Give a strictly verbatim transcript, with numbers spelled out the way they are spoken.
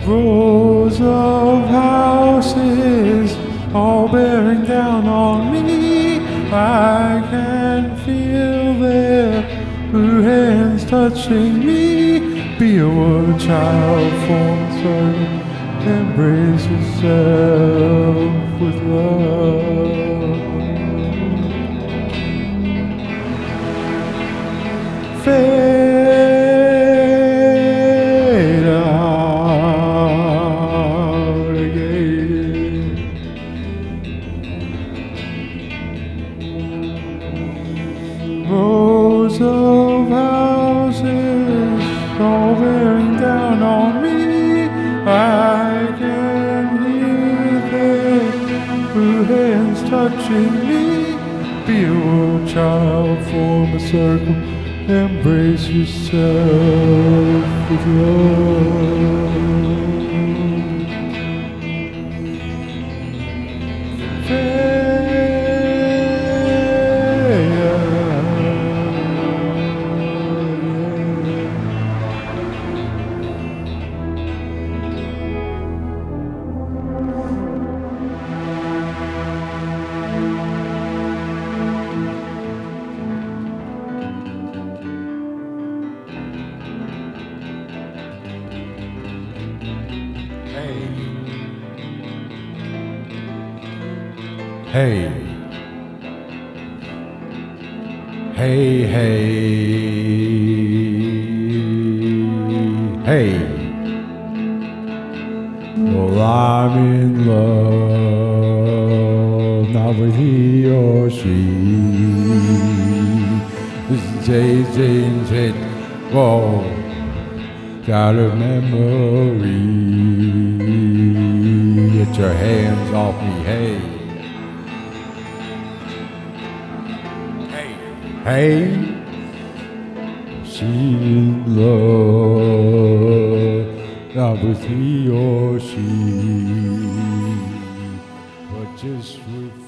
Rows of houses all bearing down on me. I can feel their blue hands touching me. Be a word child, form so embrace yourself with love. Fade out again. Rows of houses all bearing down on me. I can hear their blue hands touching me. Be a world child, form a circle, embrace yourself with love. Hey, hey, hey, hey. Well, I'm in love, not with he or she. This is changing it. Whoa, got a memory. Get your hands off me, hey. Hey, she in love, not with he or she, but just with